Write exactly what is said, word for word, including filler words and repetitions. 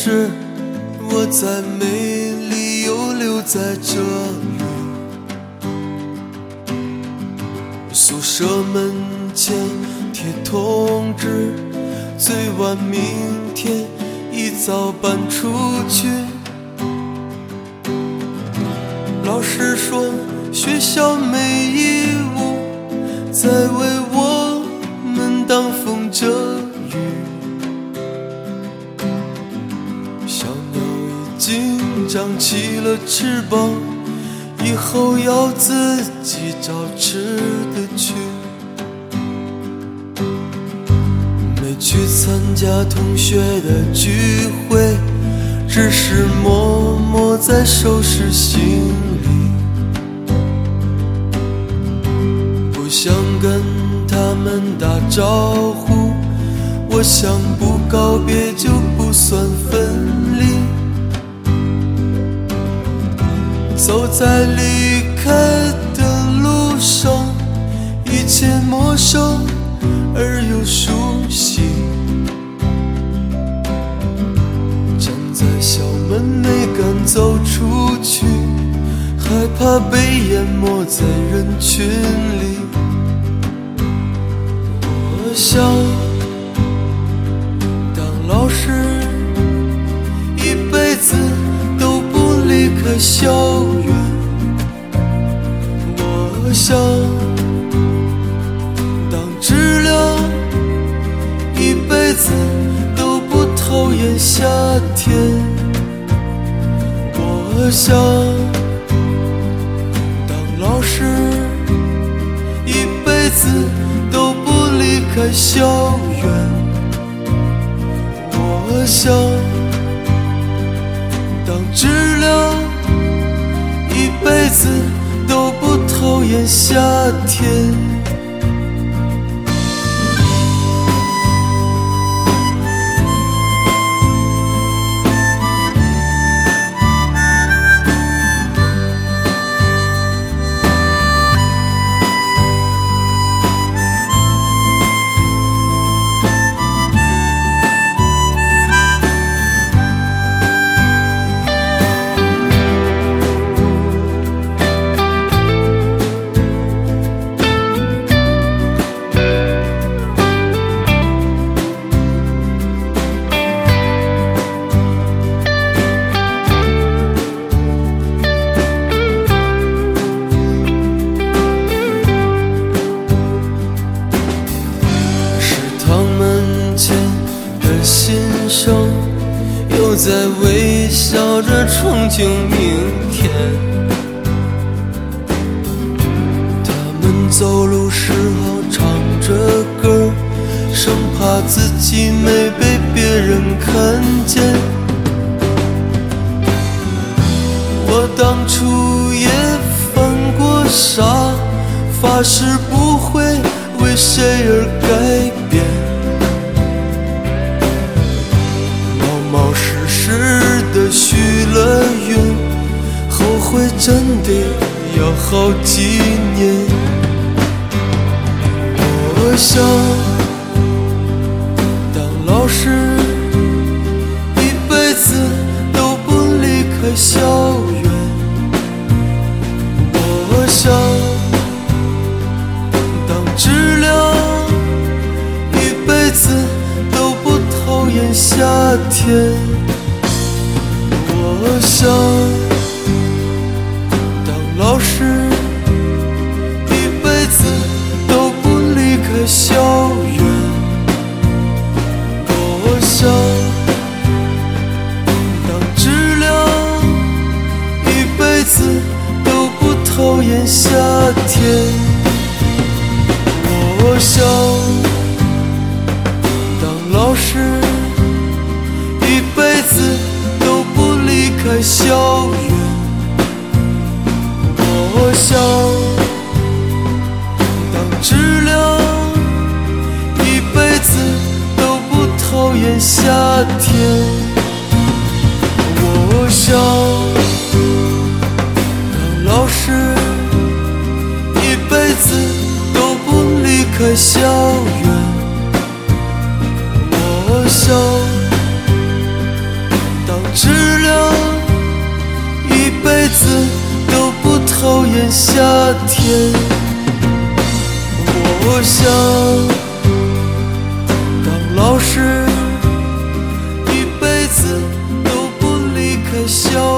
是我再美丽又留在这里。宿舍门前贴通知，最晚明天一早搬出去。老师说学校没义务再为我们挡风遮雨，小鸟已经长起了翅膀，以后要自己找吃的去。没去参加同学的聚会，只是默默在收拾行李，不想跟他们打招呼，我想不告别就不算分离。走在离开的路上，一切陌生而又熟悉，站在校门没敢走出去，害怕被淹没在人群里。我想当老师一辈子都不离开校园，我想当知了一辈子都不讨厌夏天，我想当老师一辈子都不离开校园，我想当知了一辈子都不讨厌夏天。新生又在微笑着憧憬明天，他们走路时候唱着歌，生怕自己没被别人看见。我当初也犯过傻，发誓不会为谁而改变，老实实的许了愿，后悔真的要好几年。我想当老师一辈子都不离开校园，我想当知了一辈子都不讨厌夏天，我想当老师一辈子都不离开校园，我想当知了一辈子都不讨厌夏天，我想当老师一辈子都不离开校园，我想当知了一辈子都不讨厌夏天，我想当老师一辈子都不离开校园，我想一辈子都不讨厌夏天。我想当老师，一辈子都不离开校